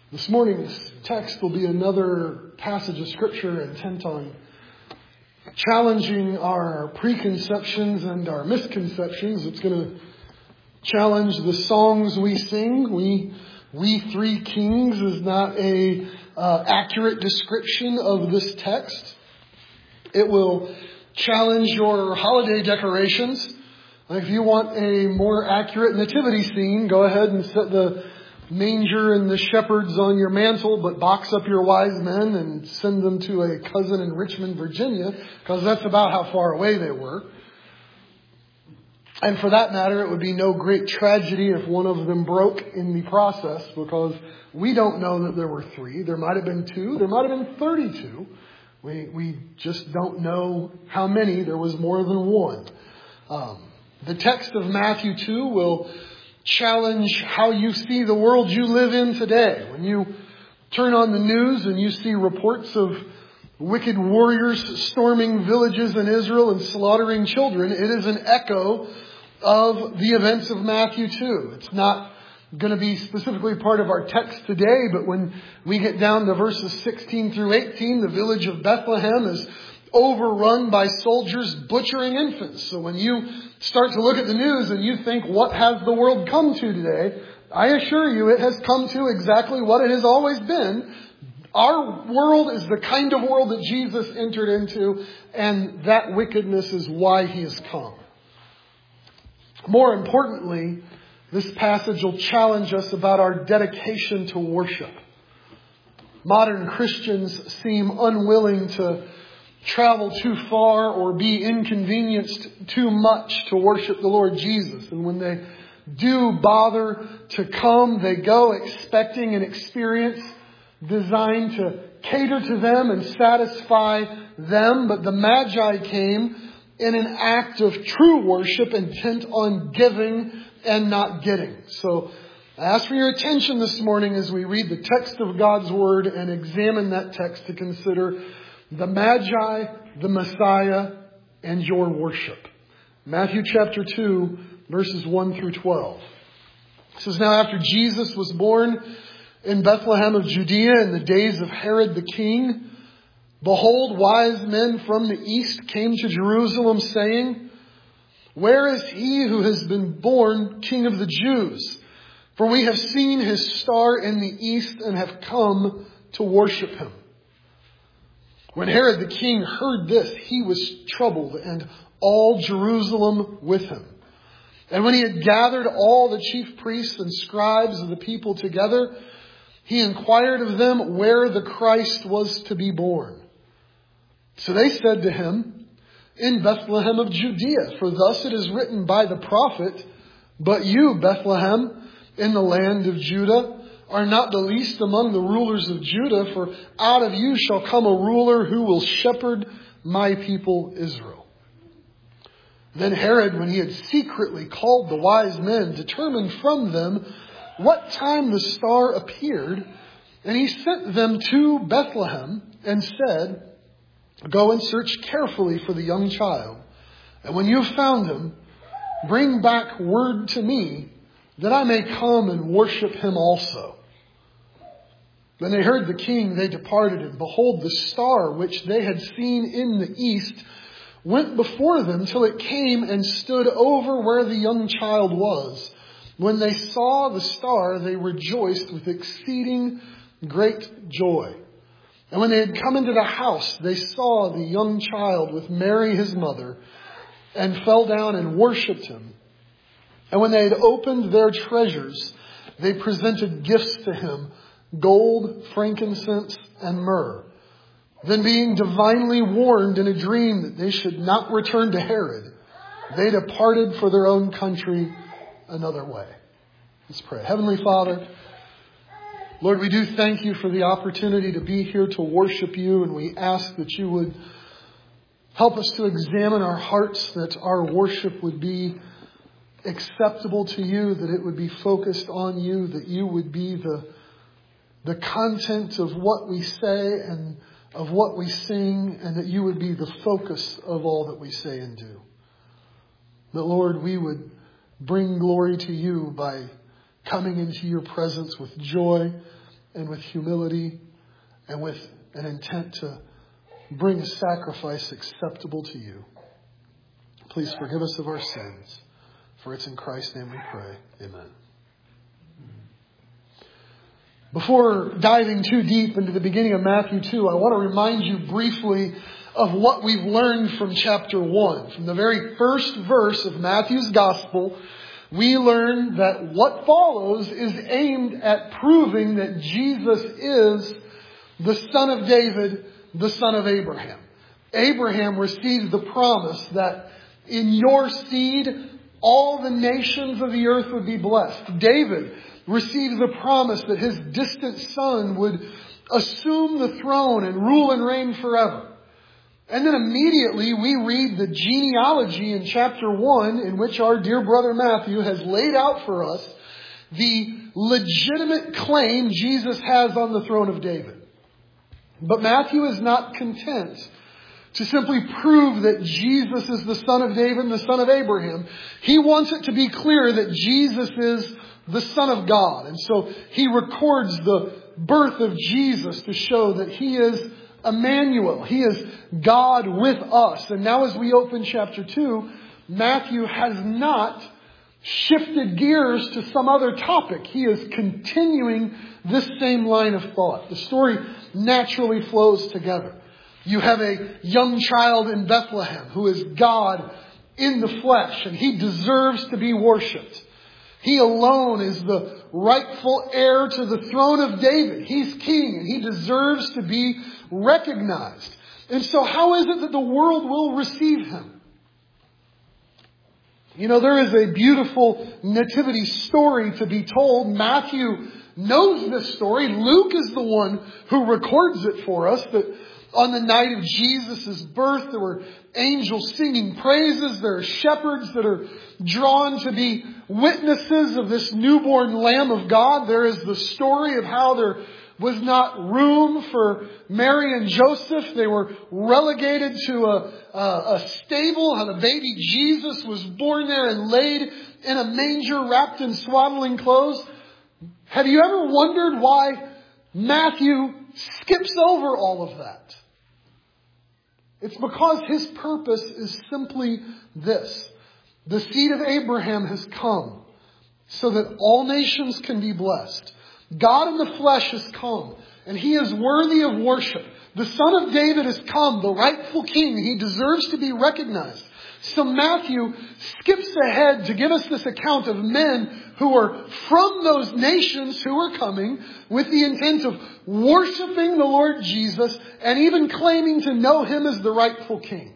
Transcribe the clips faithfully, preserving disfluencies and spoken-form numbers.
This morning's text will be another passage of Scripture intent on challenging our preconceptions and our misconceptions. It's going to challenge the songs we sing. We, we Three Kings is not a uh, accurate description of this text. It will challenge your holiday decorations. If you want a more accurate nativity scene, go ahead and set the manger and the shepherds on your mantle, but box up your wise men and send them to a cousin in Richmond, Virginia, because that's about how far away they were. And for that matter, it would be no great tragedy if one of them broke in the process, because we don't know that there were three. There might have been two. There might have been thirty-two. We we just don't know how many. There was more than one. Um, the text of Matthew two will challenge how you see the world you live in today. When you turn on the news and you see reports of wicked warriors storming villages in Israel and slaughtering children, it is an echo of the events of Matthew two. It's not going to be specifically part of our text today, but when we get down to verses sixteen through eighteen, the village of Bethlehem is overrun by soldiers butchering infants. So when you start to look at the news and you think, what has the world come to today? I assure you it has come to exactly what it has always been. Our world is the kind of world that Jesus entered into, and that wickedness is why he has come. More importantly, this passage will challenge us about our dedication to worship. Modern Christians seem unwilling to travel too far or be inconvenienced too much to worship the Lord Jesus. And when they do bother to come, they go expecting an experience designed to cater to them and satisfy them. But the Magi came in an act of true worship, intent on giving and not getting. So I ask for your attention this morning as we read the text of God's Word and examine that text to consider the Magi, the Messiah, and your worship. Matthew chapter two, verses one through twelve. It says, "Now after Jesus was born in Bethlehem of Judea in the days of Herod the king, behold, wise men from the east came to Jerusalem, saying, 'Where is he who has been born King of the Jews? For we have seen his star in the east and have come to worship him.' When Herod the king heard this, he was troubled, and all Jerusalem with him. And when he had gathered all the chief priests and scribes of the people together, he inquired of them where the Christ was to be born. So they said to him, 'In Bethlehem of Judea, for thus it is written by the prophet, But you, Bethlehem, in the land of Judah, are not the least among the rulers of Judah, for out of you shall come a ruler who will shepherd my people Israel.' Then Herod, when he had secretly called the wise men, determined from them what time the star appeared, and he sent them to Bethlehem and said, 'Go and search carefully for the young child, and when you have found him, bring back word to me, that I may come and worship him also.' When they heard the king, they departed, and behold, the star which they had seen in the east went before them till it came and stood over where the young child was. When they saw the star, they rejoiced with exceeding great joy. And when they had come into the house, they saw the young child with Mary his mother, and fell down and worshipped him. And when they had opened their treasures, they presented gifts to him, gold, frankincense, and myrrh. Then being divinely warned in a dream that they should not return to Herod, they departed for their own country another way." Let's pray. Heavenly Father, Lord, we do thank you for the opportunity to be here to worship you, and we ask that you would help us to examine our hearts, that our worship would be acceptable to you, that it would be focused on you, that you would be the the content of what we say and of what we sing, and that you would be the focus of all that we say and do. That, Lord, we would bring glory to you by coming into your presence with joy and with humility and with an intent to bring a sacrifice acceptable to you. Please forgive us of our sins. For it's in Christ's name we pray. Amen. Before diving too deep into the beginning of Matthew two, I want to remind you briefly of what we've learned from chapter one. From the very first verse of Matthew's Gospel, we learn that what follows is aimed at proving that Jesus is the Son of David, the son of Abraham. Abraham received the promise that in your seed, all the nations of the earth would be blessed. David received the promise that his distant son would assume the throne and rule and reign forever. And then immediately we read the genealogy in chapter one, in which our dear brother Matthew has laid out for us the legitimate claim Jesus has on the throne of David. But Matthew is not content to simply prove that Jesus is the son of David and the son of Abraham. He wants it to be clear that Jesus is the Son of God. And so he records the birth of Jesus to show that he is Emmanuel. He is God with us. And now as we open chapter two, Matthew has not shifted gears to some other topic. He is continuing this same line of thought. The story naturally flows together. You have a young child in Bethlehem who is God in the flesh, and he deserves to be worshipped. He alone is the rightful heir to the throne of David. He's king, and he deserves to be recognized. And so how is it that the world will receive him? You know, there is a beautiful nativity story to be told. Matthew knows this story. Luke is the one who records it for us, that on the night of Jesus' birth, there were angels singing praises. There are shepherds that are drawn to be witnesses of this newborn Lamb of God. There is the story of how there was not room for Mary and Joseph. They were relegated to a, a, a stable. How the baby Jesus was born there and laid in a manger wrapped in swaddling clothes. Have you ever wondered why Matthew skips over all of that? It's because his purpose is simply this. The seed of Abraham has come so that all nations can be blessed. God in the flesh has come, and he is worthy of worship. The Son of David has come, the rightful king. He deserves to be recognized. So Matthew skips ahead to give us this account of men who are from those nations who are coming with the intent of worshiping the Lord Jesus and even claiming to know him as the rightful king.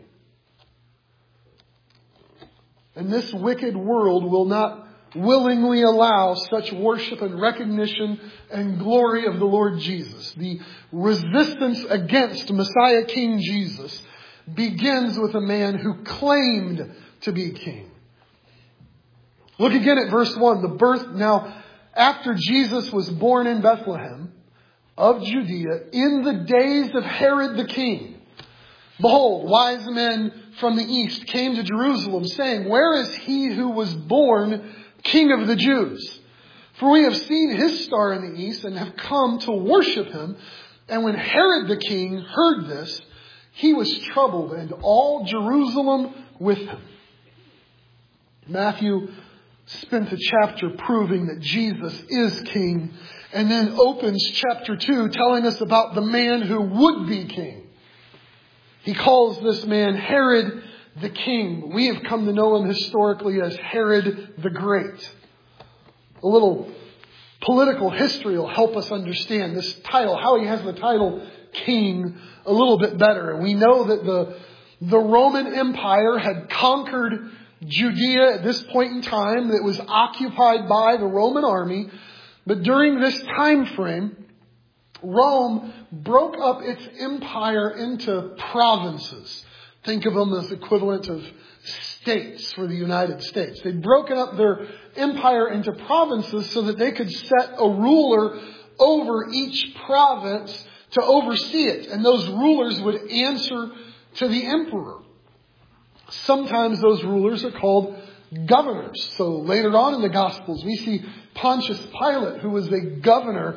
And this wicked world will not willingly allow such worship and recognition and glory of the Lord Jesus. The resistance against Messiah King Jesus begins with a man who claimed to be king. Look again at verse one. The birth, now, after Jesus was born in Bethlehem of Judea, in the days of Herod the king, behold, wise men from the east came to Jerusalem, saying, where is he who was born King of the Jews? For we have seen his star in the east and have come to worship him. And when Herod the king heard this, he was troubled, and all Jerusalem with him. Matthew spent a chapter proving that Jesus is king, and then opens chapter two telling us about the man who would be king. He calls this man Herod the king. We have come to know him historically as Herod the Great. A little political history will help us understand this title, how he has the title king, a little bit better. And we know that the, the Roman Empire had conquered Judea at this point in time. It was occupied by the Roman army. But during this time frame, Rome broke up its empire into provinces. Think of them as equivalent of states for the United States. They'd broken up their empire into provinces so that they could set a ruler over each province to oversee it. And those rulers would answer to the emperor. Sometimes those rulers are called governors. So later on in the Gospels, we see Pontius Pilate, who was a governor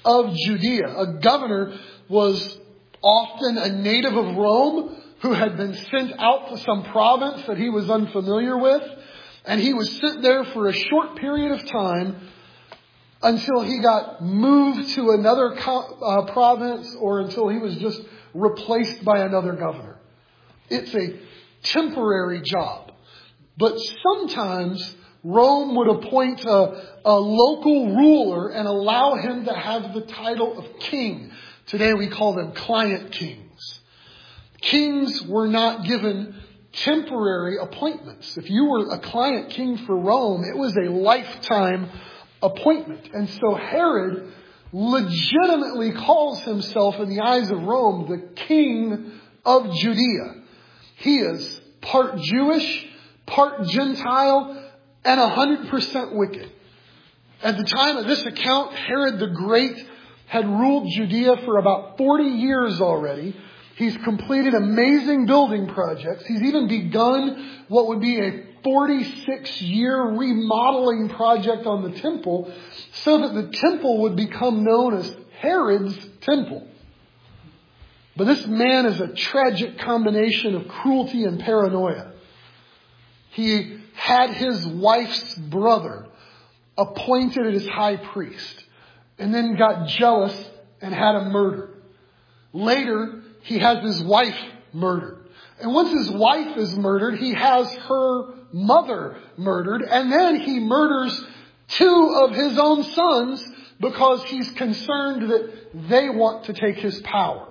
of Judea. A governor was often a native of Rome who had been sent out to some province that he was unfamiliar with. And he was sent there for a short period of time until he got moved to another co- uh, province or until he was just replaced by another governor. It's a temporary job. But sometimes Rome would appoint a, a local ruler and allow him to have the title of king. Today we call them client kings. Kings were not given temporary appointments. If you were a client king for Rome, it was a lifetime appointment. And so Herod legitimately calls himself in the eyes of Rome the king of Judea. He is part Jewish, part Gentile, and one hundred percent wicked. At the time of this account, Herod the Great had ruled Judea for about forty years already. He's completed amazing building projects. He's even begun what would be a forty-six year remodeling project on the temple so that the temple would become known as Herod's temple. But this man is a tragic combination of cruelty and paranoia. He had his wife's brother appointed as high priest and then got jealous and had him murdered. Later, he has his wife murdered. And once his wife is murdered, he has her mother murdered. And then he murders two of his own sons because he's concerned that they want to take his power.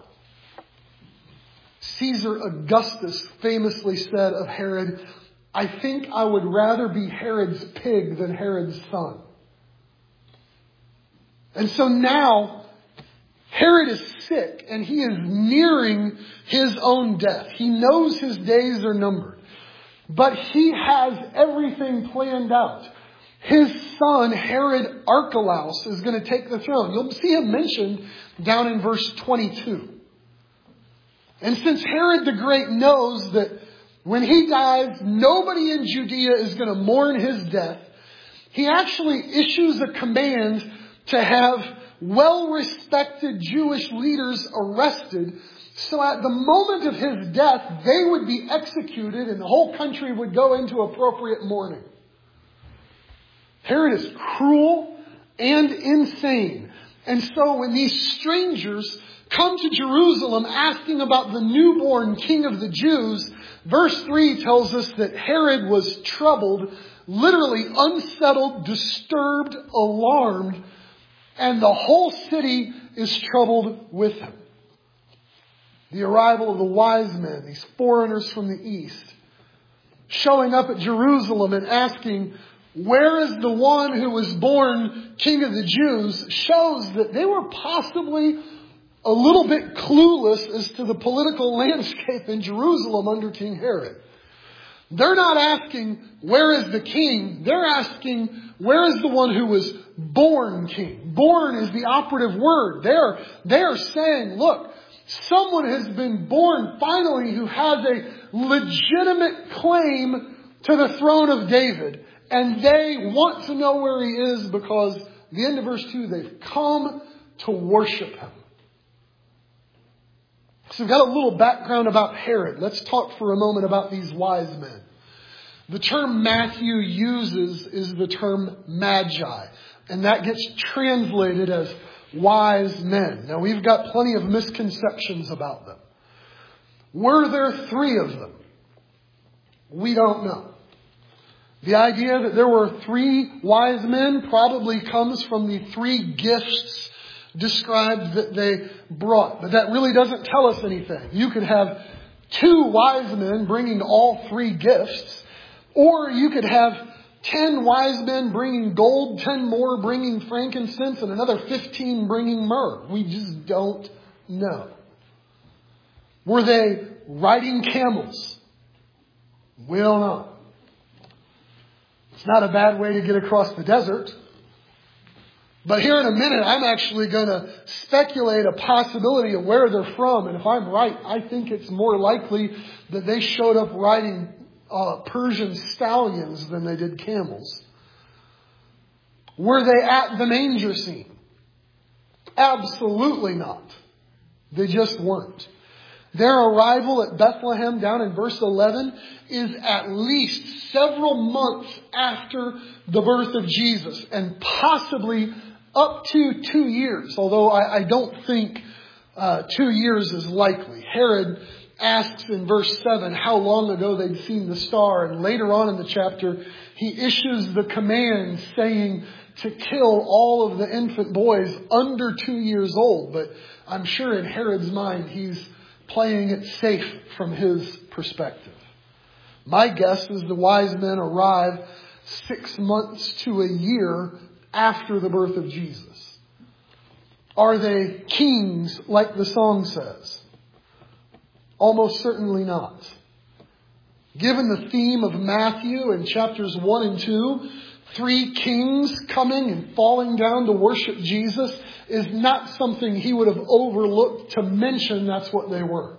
Caesar Augustus famously said of Herod, "I think I would rather be Herod's pig than Herod's son." And so now Herod is sick and he is nearing his own death. He knows his days are numbered, but he has everything planned out. His son, Herod Archelaus, is going to take the throne. You'll see him mentioned down in verse twenty-two. And since Herod the Great knows that when he dies, nobody in Judea is going to mourn his death, he actually issues a command to have well-respected Jewish leaders arrested, so at the moment of his death, they would be executed and the whole country would go into appropriate mourning. Herod is cruel and insane. And so when these strangers come to Jerusalem asking about the newborn king of the Jews, verse three tells us that Herod was troubled, literally unsettled, disturbed, alarmed, and the whole city is troubled with him. The arrival of the wise men, these foreigners from the east, showing up at Jerusalem and asking, "Where is the one who was born King of the Jews?" shows that they were possibly a little bit clueless as to the political landscape in Jerusalem under King Herod. They're not asking, "Where is the king?" They're asking, "Where is the one who was born king?" Born is the operative word. They're, they're saying, look, someone has been born finally who has a legitimate claim to the throne of David. And they want to know where he is because, the end of verse two, they've come to worship him. So we've got a little background about Herod. Let's talk for a moment about these wise men. The term Matthew uses is the term magi, and that gets translated as wise men. Now, we've got plenty of misconceptions about them. Were there three of them? We don't know. The idea that there were three wise men probably comes from the three gifts described that they brought. But that really doesn't tell us anything. You could have two wise men bringing all three gifts, or you could have ten wise men bringing gold, ten more bringing frankincense, and another fifteen bringing myrrh. We just don't know. Were they riding camels? We don't know. It's not a bad way to get across the desert. But here in a minute, I'm actually going to speculate a possibility of where they're from. And if I'm right, I think it's more likely that they showed up riding uh, Persian stallions than they did camels. Were they at the manger scene? Absolutely not. They just weren't. Their arrival at Bethlehem down in verse eleven is at least several months after the birth of Jesus, and possibly up to two years, although I, I don't think uh, two years is likely. Herod asks in verse seven how long ago they'd seen the star, and later on in the chapter he issues the command saying to kill all of the infant boys under two years old. But I'm sure in Herod's mind he's playing it safe from his perspective. My guess is the wise men arrive six months to a year after the birth of Jesus. Are they kings like the song says? Almost certainly not. Given the theme of Matthew in chapters one and two, three kings coming and falling down to worship Jesus is not something he would have overlooked to mention that's what they were.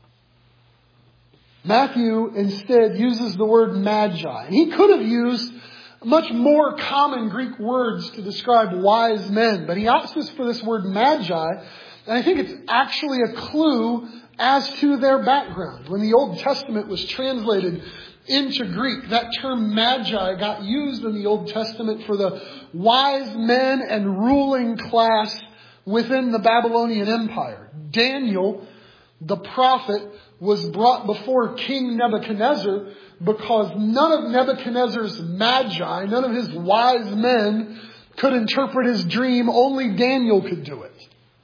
Matthew instead uses the word magi. And he could have used much more common Greek words to describe wise men, but he opts for this word magi, and I think it's actually a clue as to their background. When the Old Testament was translated into Greek, that term magi got used in the Old Testament for the wise men and ruling class within the Babylonian Empire. Daniel, the prophet, was brought before King Nebuchadnezzar because none of Nebuchadnezzar's magi, none of his wise men could interpret his dream. Only Daniel could do it.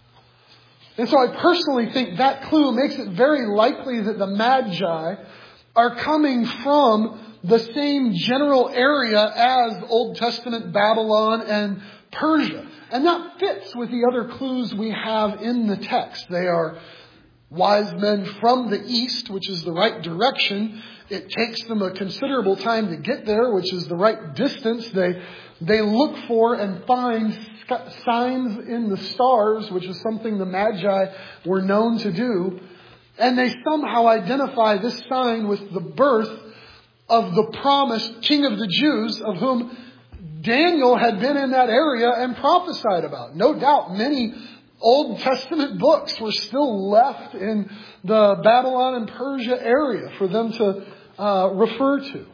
And so I personally think that clue makes it very likely that the magi are coming from the same general area as Old Testament Babylon and Persia. And that fits with the other clues we have in the text. They are wise men from the east, which is the right direction. It takes them a considerable time to get there, which is the right distance. They, they look for and find signs in the stars, which is something the Magi were known to do. And they somehow identify this sign with the birth of the promised King of the Jews, of whom Daniel had been in that area and prophesied about. No doubt many Old Testament books were still left in the Babylon and Persia area for them to uh, refer to.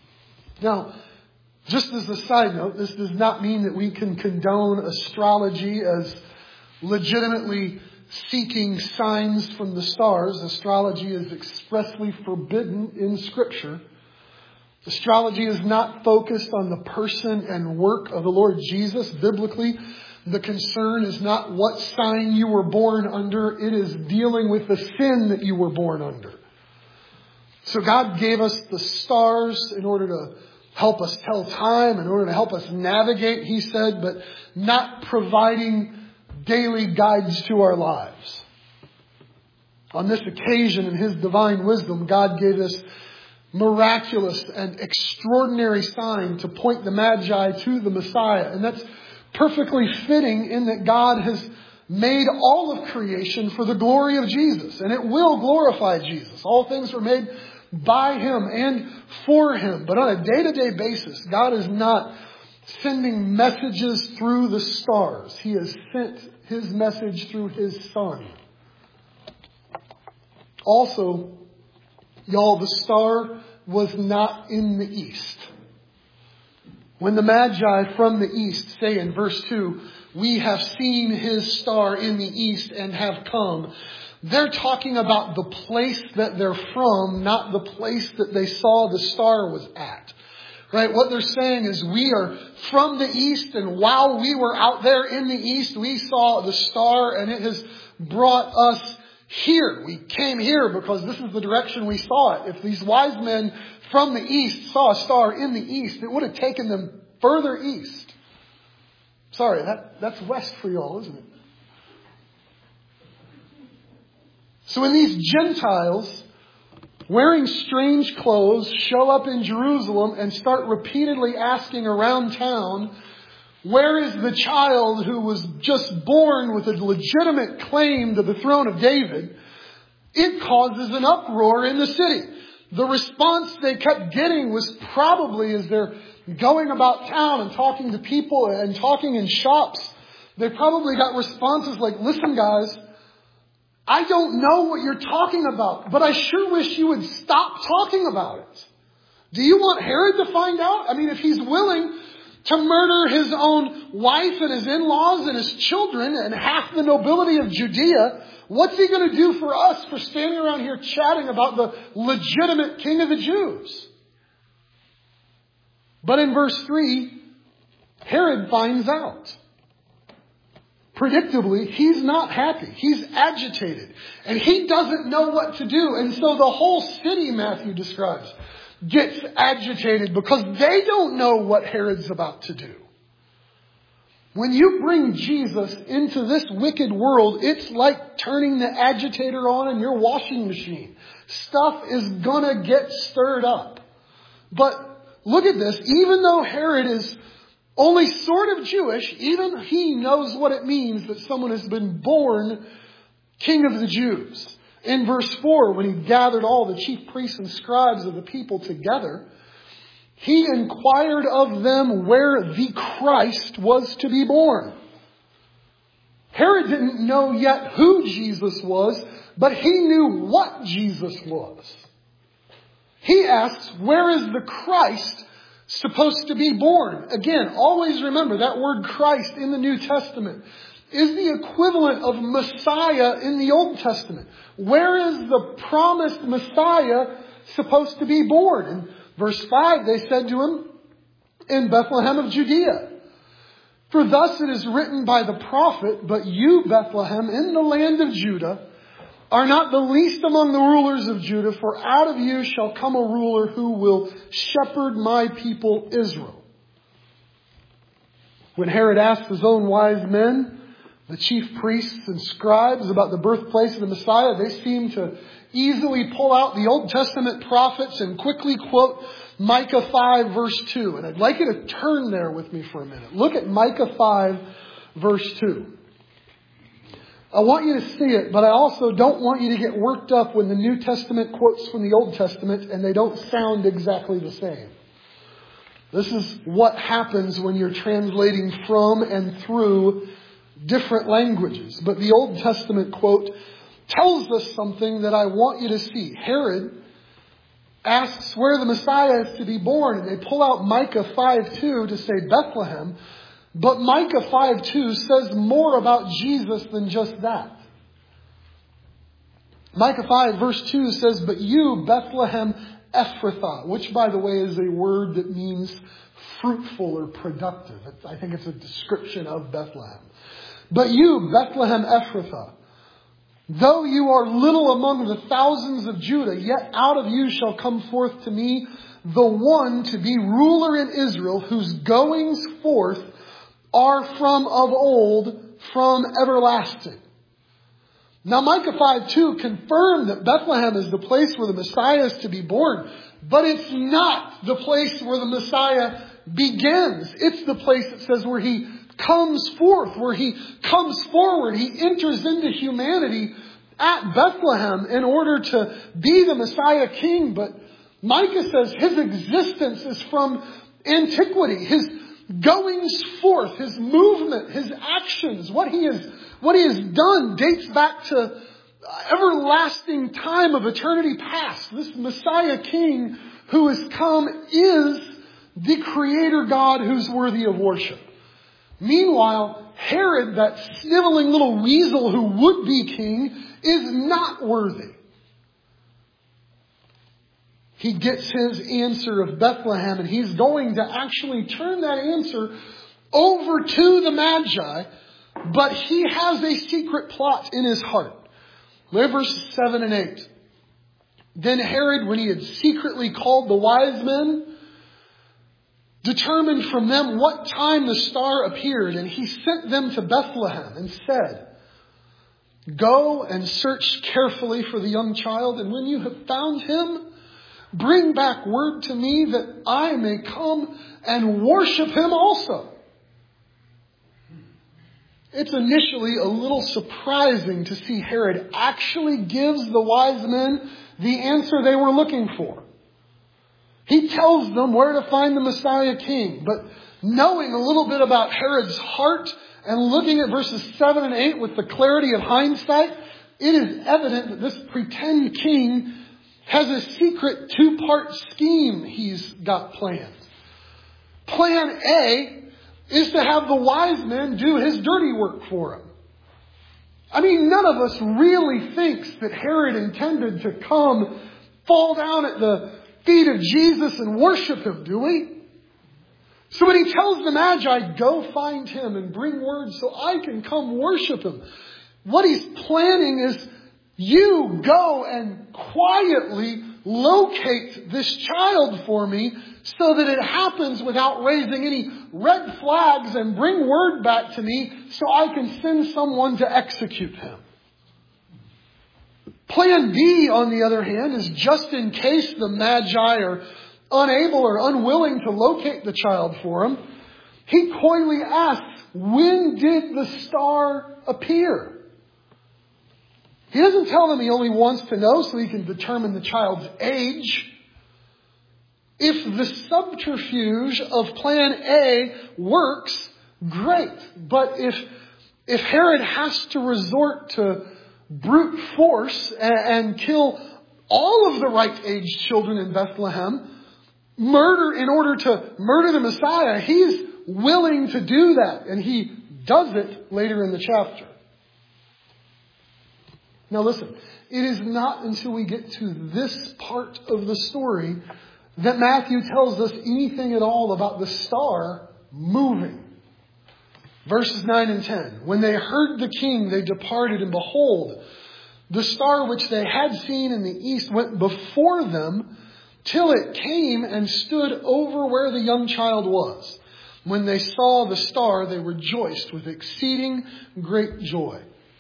Now, just as a side note, this does not mean that we can condone astrology as legitimately seeking signs from the stars. Astrology is expressly forbidden in Scripture. Astrology is not focused on the person and work of the Lord Jesus. Biblically, the concern is not what sign you were born under. It is dealing with the sin that you were born under. So God gave us the stars in order to help us tell time, in order to help us navigate, he said, but not providing daily guides to our lives. On this occasion, in his divine wisdom, God gave us miraculous and extraordinary sign to point the Magi to the Messiah. And that's perfectly fitting in that God has made all of creation for the glory of Jesus. And it will glorify Jesus. All things were made by him and for him. But on a day-to-day basis, God is not sending messages through the stars. He has sent his message through his Son. Also, y'all, the star was not in the east. When the Magi from the east say in verse two, we have seen his star in the east and have come, they're talking about the place that they're from, not the place that they saw the star was at. Right? What they're saying is we are from the east, and while we were out there in the east, we saw the star and it has brought us here. We came here because this is the direction we saw it. If these wise men from the east saw a star in the east, it would have taken them further east. Sorry, that, that's west for y'all, isn't it? So when these Gentiles wearing strange clothes show up in Jerusalem and start repeatedly asking around town, where is the child who was just born with a legitimate claim to the throne of David? It causes an uproar in the city. The response they kept getting was probably, as they're going about town and talking to people and talking in shops, They probably got responses like, listen guys, I don't know what you're talking about, but I sure wish you would stop talking about it. Do you want Herod to find out? I mean, if he's willing to murder his own wife and his in-laws and his children and half the nobility of Judea, what's he going to do for us for standing around here chatting about the legitimate king of the Jews? But in verse three, Herod finds out. Predictably, he's not happy. He's agitated. And he doesn't know what to do. And so the whole city, Matthew describes, gets agitated because they don't know what Herod's about to do. When you bring Jesus into this wicked world, it's like turning the agitator on in your washing machine. Stuff is gonna get stirred up. But look at this. Even though Herod is only sort of Jewish, even he knows what it means that someone has been born King of the Jews. In verse four, when he gathered all the chief priests and scribes of the people together, he inquired of them where the Christ was to be born. Herod didn't know yet who Jesus was, but he knew what Jesus was. He asks, where is the Christ supposed to be born? Again, always remember that word Christ in the New Testament is the equivalent of Messiah in the Old Testament. Where is the promised Messiah supposed to be born? In verse five, they said to him, in Bethlehem of Judea. For thus it is written by the prophet, but you, Bethlehem, in the land of Judah, are not the least among the rulers of Judah, for out of you shall come a ruler who will shepherd my people Israel. When Herod asked his own wise men, the chief priests and scribes, about the birthplace of the Messiah, they seemed to easily pull out the Old Testament prophets and quickly quote Micah five verse two. And I'd like you to turn there with me for a minute. Look at Micah five verse two. I want you to see it, but I also don't want you to get worked up when the New Testament quotes from the Old Testament and they don't sound exactly the same. This is what happens when you're translating from and through different languages. But the Old Testament quote tells us something that I want you to see. Herod asks where the Messiah is to be born, and they pull out Micah five two to say Bethlehem. But Micah five two says more about Jesus than just that. Micah five verse two says, but you, Bethlehem Ephrathah, which by the way is a word that means fruitful or productive. I think it's a description of Bethlehem. But you, Bethlehem Ephrathah, though you are little among the thousands of Judah, yet out of you shall come forth to me the one to be ruler in Israel, whose goings forth are from of old, from everlasting. Now Micah five two confirmed that Bethlehem is the place where the Messiah is to be born. But it's not the place where the Messiah begins. It's the place, it says, where he comes forth, where he comes forward. He enters into humanity at Bethlehem in order to be the Messiah king. But Micah says his existence is from antiquity. His goings forth, his movement, his actions, what he has, what he has done dates back to everlasting time of eternity past. This Messiah King who has come is the Creator God who's worthy of worship. Meanwhile, Herod, that sniveling little weasel who would be king, is not worthy. He gets his answer of Bethlehem, and he's going to actually turn that answer over to the Magi, but he has a secret plot in his heart. Look at verses seven and eight. Then Herod, when he had secretly called the wise men, determined from them what time the star appeared, and he sent them to Bethlehem and said, go and search carefully for the young child, and when you have found him, bring back word to me that I may come and worship him also. It's initially a little surprising to see Herod actually gives the wise men the answer they were looking for. He tells them where to find the Messiah king. But knowing a little bit about Herod's heart And looking at verses seven and eight with the clarity of hindsight, it is evident that this pretend king has a secret two-part scheme he's got planned. Plan A is to have the wise men do his dirty work for him. I mean, none of us really thinks that Herod intended to come, fall down at the feet of Jesus and worship him, do we? So when he tells the Magi, go find him and bring word so I can come worship him, what he's planning is you go and quietly locate this child for me so that it happens without raising any red flags, and bring word back to me so I can send someone to execute him. Plan B, on the other hand, is just in case the Magi are unable or unwilling to locate the child for him, he coyly asks, when did the star appear? He doesn't tell them he only wants to know so he can determine the child's age. If the subterfuge of plan A works, great. But if, if Herod has to resort to brute force and, and kill all of the right age children in Bethlehem, murder in order to murder the Messiah, he's willing to do that. And he does it later in the chapter. Now listen, it is not until we get to this part of the story that Matthew tells us anything at all about the star moving. Verses nine and ten. When they heard the king, they departed, and behold, the star which they had seen in the east went before them till it came and stood over where the young child was. When they saw the star, they rejoiced with exceeding great joy.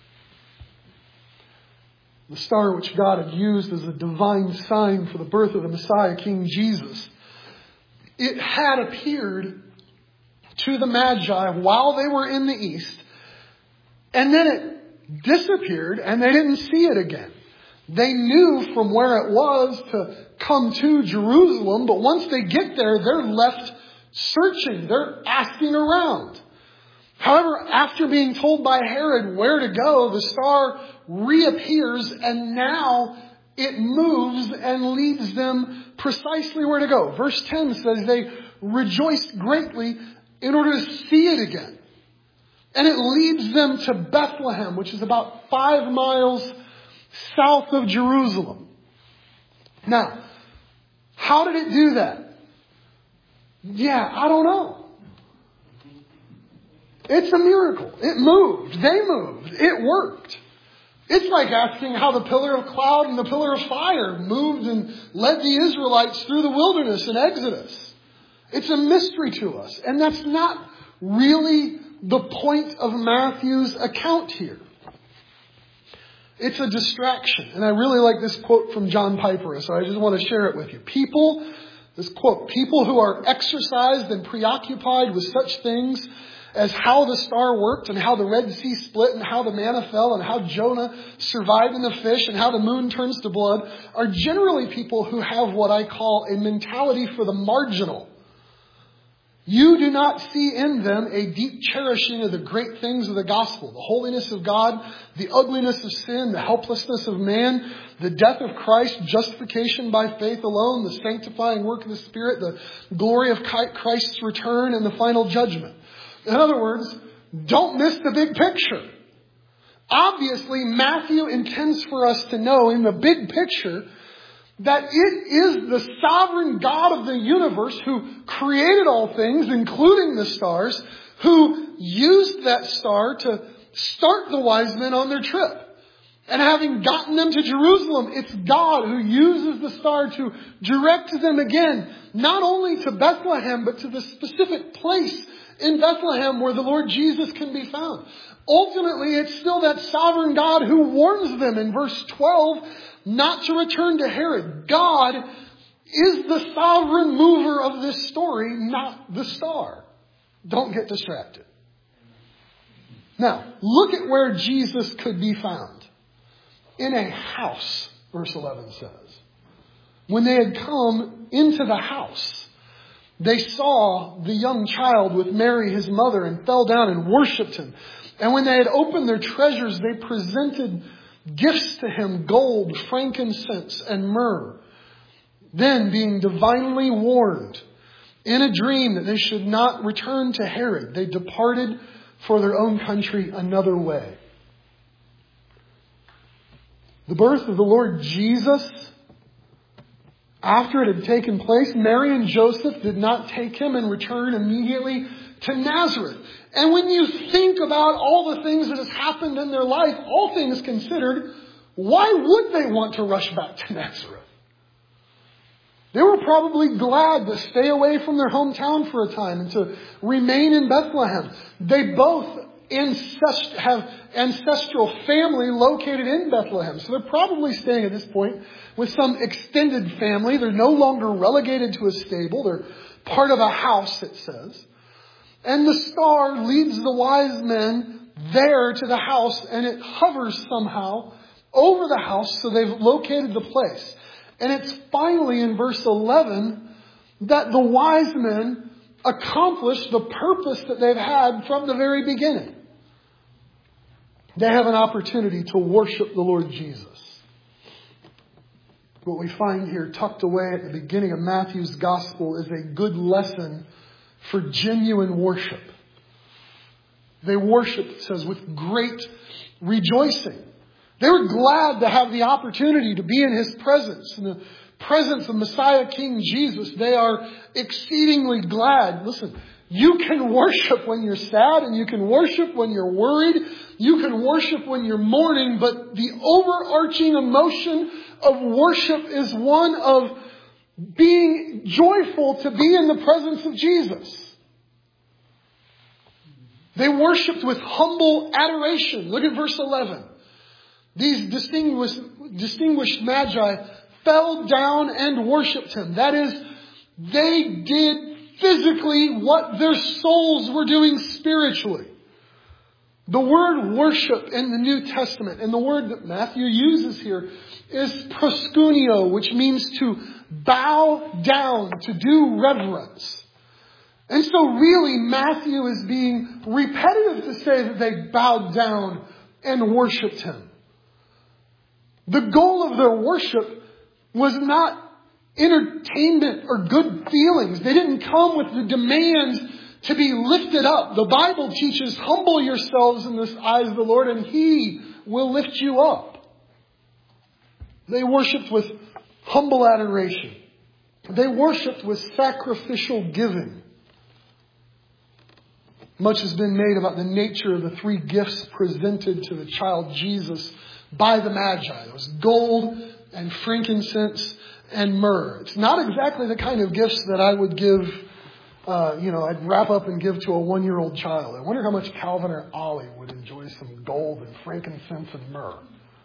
The star which God had used as a divine sign for the birth of the Messiah, King Jesus, it had appeared to the Magi while they were in the east, and then it disappeared and they didn't see it again. They knew from where it was to come to Jerusalem, but once they get there, they're left searching. They're asking around. However, after being told by Herod where to go, the star reappears, and now it moves and leads them precisely where to go. Verse ten says they rejoiced greatly in order to see it again. And it leads them to Bethlehem, which is about five miles south of Jerusalem. Now, how did it do that? Yeah, I don't know. It's a miracle. It moved. They moved. It worked. It's like asking how the pillar of cloud and the pillar of fire moved and led the Israelites through the wilderness in Exodus. It's a mystery to us. And that's not really the point of Matthew's account here. It's a distraction. And I really like this quote from John Piper, so I just want to share it with you. People, this quote, people who are exercised and preoccupied with such things as how the star worked and how the Red Sea split and how the manna fell and how Jonah survived in the fish and how the moon turns to blood, are generally people who have what I call a mentality for the marginal. You do not see in them a deep cherishing of the great things of the gospel, the holiness of God, the ugliness of sin, the helplessness of man, the death of Christ, justification by faith alone, the sanctifying work of the Spirit, the glory of Christ's return, and the final judgment. In other words, don't miss the big picture. Obviously, Matthew intends for us to know in the big picture that it is the sovereign God of the universe who created all things, including the stars, who used that star to start the wise men on their trip. And having gotten them to Jerusalem, it's God who uses the star to direct them again, not only to Bethlehem, but to the specific place in Bethlehem where the Lord Jesus can be found. Ultimately, it's still that sovereign God who warns them in verse twelve not to return to Herod. God is the sovereign mover of this story, not the star. Don't get distracted. Now, look at where Jesus could be found. In a house, verse eleven says. When they had come into the house, They saw the young child with Mary, his mother, and fell down and worshipped him. And when they had opened their treasures, they presented gifts to him, gold, frankincense, and myrrh. Then, being divinely warned in a dream that they should not return to Herod, they departed for their own country another way. The birth of the Lord Jesus, after it had taken place, Mary and Joseph did not take him and return immediately to Nazareth. And when you think about all the things that has happened in their life, all things considered, why would they want to rush back to Nazareth? They were probably glad to stay away from their hometown for a time and to remain in Bethlehem. They both ancest- have ancestral family located in Bethlehem. So they're probably staying at this point with some extended family. They're no longer relegated to a stable. They're part of a house, it says. And the star leads the wise men there to the house, and it hovers somehow over the house, so they've located the place. And it's finally in verse eleven that the wise men accomplish the purpose that they've had from the very beginning. They have an opportunity to worship the Lord Jesus. What we find here tucked away at the beginning of Matthew's gospel is a good lesson for genuine worship. They worshiped, it says, with great rejoicing. They were glad to have the opportunity to be in His presence. In the presence of Messiah King Jesus, they are exceedingly glad. Listen, you can worship when you're sad, and you can worship when you're worried. You can worship when you're mourning, but the overarching emotion of worship is one of being joyful to be in the presence of Jesus. They worshipped with humble adoration. Look at verse eleven. These distinguished, distinguished magi fell down and worshipped Him. That is, they did physically what their souls were doing spiritually. The word worship in the New Testament, and the word that Matthew uses here, is proskuneo, which means to bow down, to do reverence. And so really Matthew is being repetitive to say that they bowed down and worshipped Him. The goal of their worship was not entertainment or good feelings. They didn't come with the demand to be lifted up. The Bible teaches, humble yourselves in the eyes of the Lord, and He will lift you up. They worshipped with humble adoration. They worshipped with sacrificial giving. Much has been made about the nature of the three gifts presented to the child Jesus by the Magi. There was gold and frankincense and myrrh. It's not exactly the kind of gifts that I would give, uh, you know, I'd wrap up and give to a one-year-old child. I wonder how much Calvin or Ollie would enjoy some gold and frankincense and myrrh.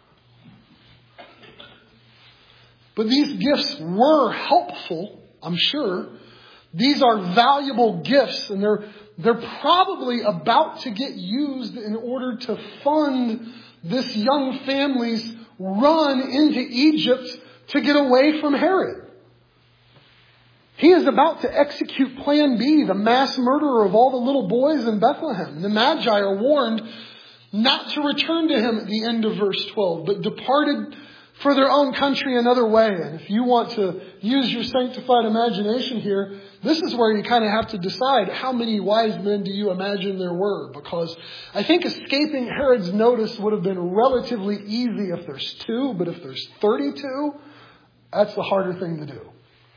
But these gifts were helpful, I'm sure. These are valuable gifts, and they're they're probably about to get used in order to fund this young family's run into Egypt to get away from Herod. He is about to execute Plan B, the mass murderer of all the little boys in Bethlehem. And the Magi are warned not to return to him at the end of verse twelve, but departed for their own country another way. And if you want to use your sanctified imagination here, this is where you kind of have to decide, how many wise men do you imagine there were? Because I think escaping Herod's notice would have been relatively easy if there's two, but if there's thirty-two, that's the harder thing to do.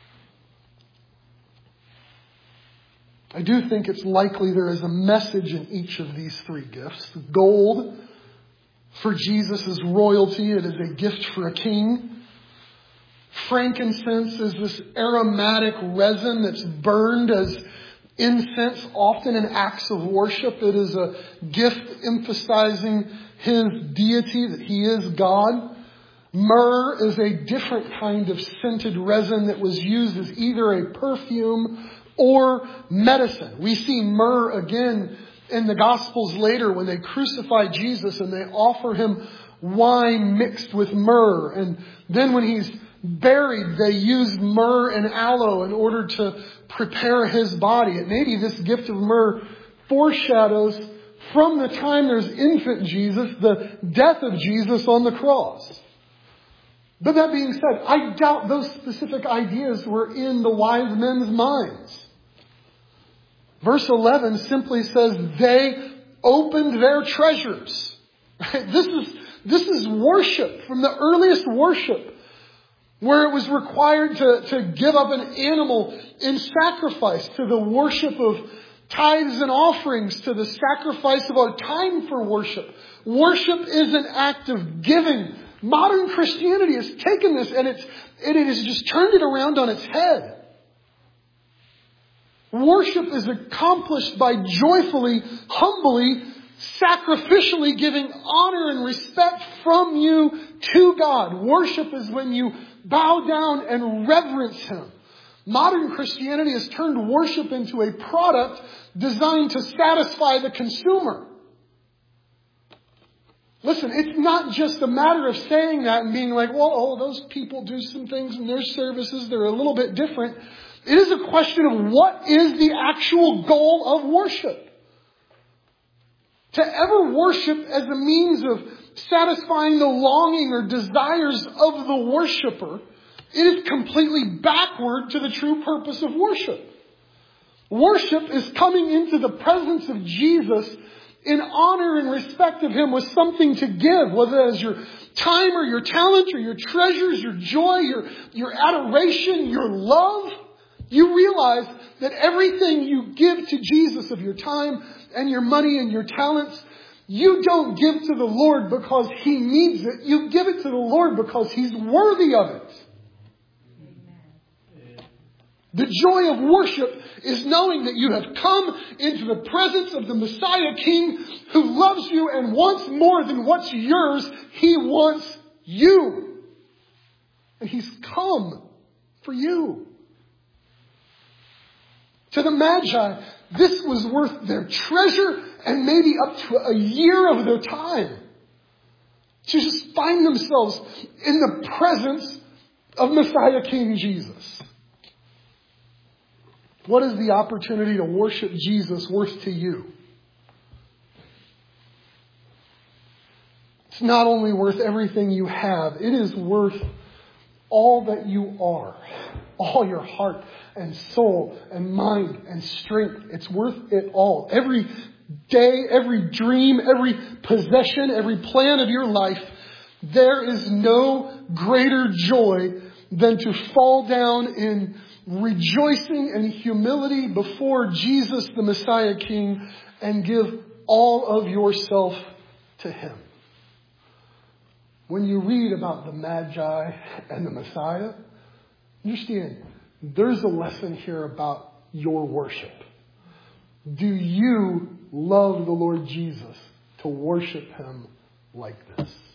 I do think it's likely there is a message in each of these three gifts. Gold, for Jesus' royalty, it is a gift for a king. Frankincense is this aromatic resin that's burned as incense, often in acts of worship. It is a gift emphasizing His deity, that He is God. Myrrh is a different kind of scented resin that was used as either a perfume or medicine. We see myrrh again in the Gospels later when they crucify Jesus and they offer Him wine mixed with myrrh. And then when He's buried, they used myrrh and aloe in order to prepare his body. And maybe this gift of myrrh foreshadows from the time there's infant Jesus, the death of Jesus on the cross. But that being said, I doubt those specific ideas were in the wise men's minds. Verse eleven simply says, they opened their treasures. This is, this is worship from the earliest worship, where it was required to, to give up an animal in sacrifice, to the worship of tithes and offerings, to the sacrifice of our time for worship. Worship is an act of giving. Modern Christianity has taken this and it's, it has just turned it around on its head. Worship is accomplished by joyfully, humbly, sacrificially giving honor and respect from you to God. Worship is when you bow down and reverence Him. Modern Christianity has turned worship into a product designed to satisfy the consumer. Listen, it's not just a matter of saying that and being like, well, oh, those people do some things in their services. They're a little bit different. It is a question of what is the actual goal of worship. To ever worship as a means of satisfying the longing or desires of the worshiper, it is completely backward to the true purpose of worship. Worship is coming into the presence of Jesus in honor and respect of Him with something to give, whether that is your time or your talent or your treasures, your joy, your, your adoration, your love. You realize that everything you give to Jesus of your time and your money and your talents, you don't give to the Lord because He needs it. You give it to the Lord because He's worthy of it. The joy of worship is knowing that you have come into the presence of the Messiah King who loves you and wants more than what's yours. He wants you. And He's come for you. To the Magi, this was worth their treasure and maybe up to a year of their time. To just find themselves in the presence of Messiah King Jesus. What is the opportunity to worship Jesus worth to you? It's not only worth everything you have, it is worth all that you are. All your heart and soul and mind and strength. It's worth it all. Every day, every dream, every possession, every plan of your life, there is no greater joy than to fall down in rejoicing and humility before Jesus, the Messiah King, and give all of yourself to Him. When you read about the Magi and the Messiah, understand, there's a lesson here about your worship. Do you love the Lord Jesus to worship Him like this?